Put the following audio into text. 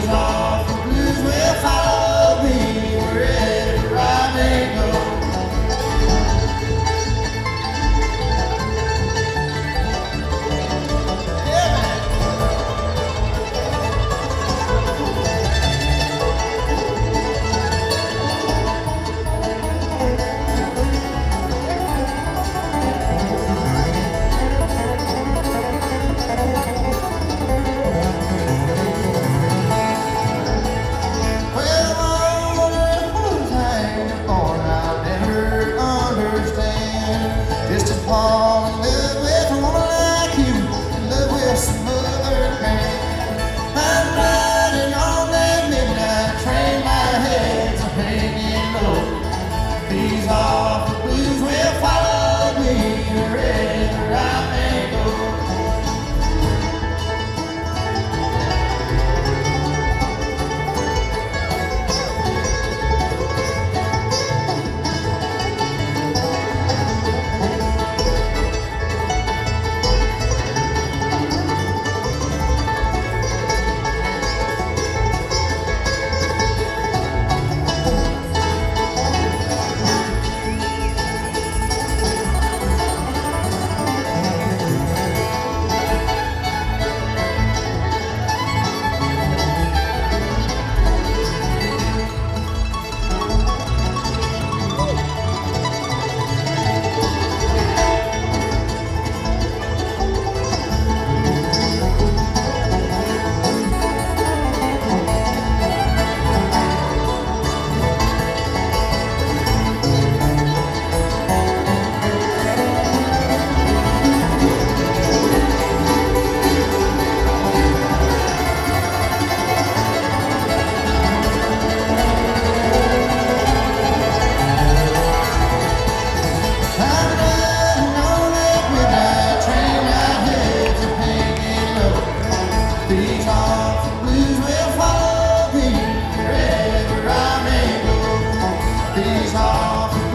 awful blues will follow me wherever I may go. Yeah, man. Well, I wonder who's hanging on, I'll never understand. Just to fall in love with a woman like you, in love with some other man. I'm riding on that midnight train, my head's a hanging low. These awful blues will follow me wherever I may go. These awful blues will follow me wherever I may go. These awful